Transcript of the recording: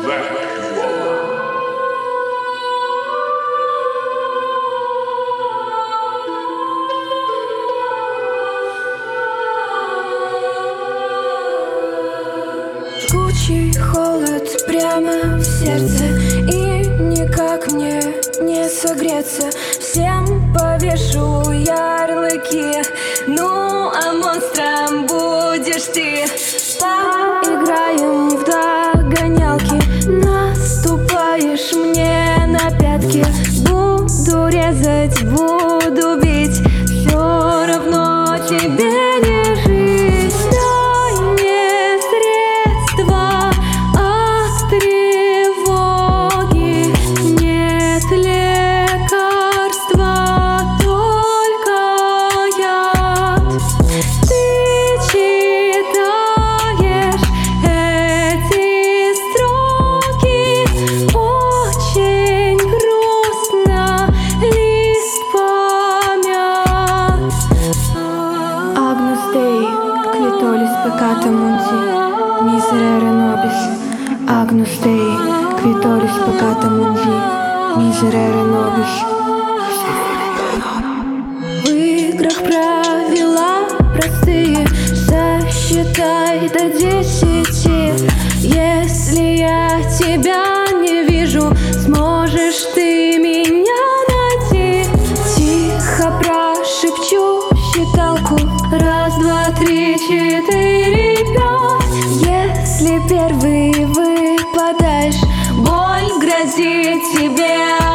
Жгучий холод прямо в сердце, и никак мне не согреться. Всем повешу ярлыки, ну а монстром будешь ты. Поиграем в догонялки, наступаешь мне на пятки. Буду резать, буду бить, все равно тебе не жить. Дай мне средства от тревоги, нет лекарства, только яд. Ты читаешь эти строки, очень грустно, лист помят. Agnus Dei, clitoris peccata mundi, miserere nobis. Agnus Dei, clitoris peccata mundi, miserere nobis. В играх правила простые, сосчитай до 10. Если я тебя не вижу, сможешь ты меня найти. Тихо прошепчу считалку: 1, 2, 3, 4, 5. Если первый выпадаешь, боль грозит тебе.